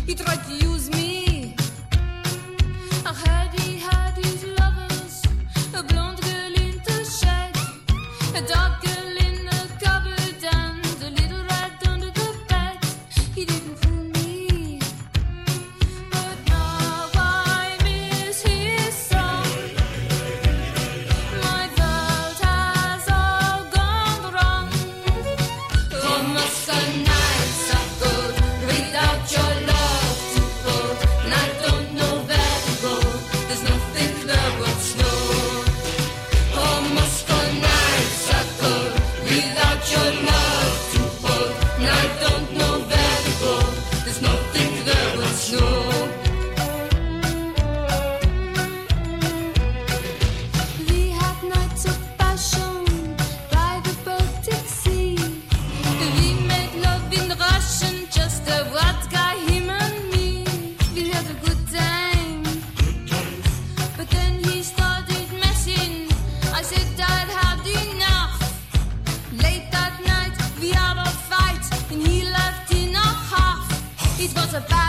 He tried to use me. I heard he had his lovers, a blonde girl in the shed, a dark girl in the cupboard, and a little rat under the bed. He didn't fool me, but now I miss his song. My world has all gone wrong. Oh, Moscow nights are cold without your love to hold, and I don't know where to go. There's nothing there but snow. Oh, Moscow nights are cold without your love to hold, and I don't know where to go. There's nothing there but snow. We had nights of passion by the Baltic Sea. We made love in Russian, just a vodka, him and me. We had a good time, but then he started messing. I said I'd had enough. Late that night we had a fight, and he left in a huff. It was a bad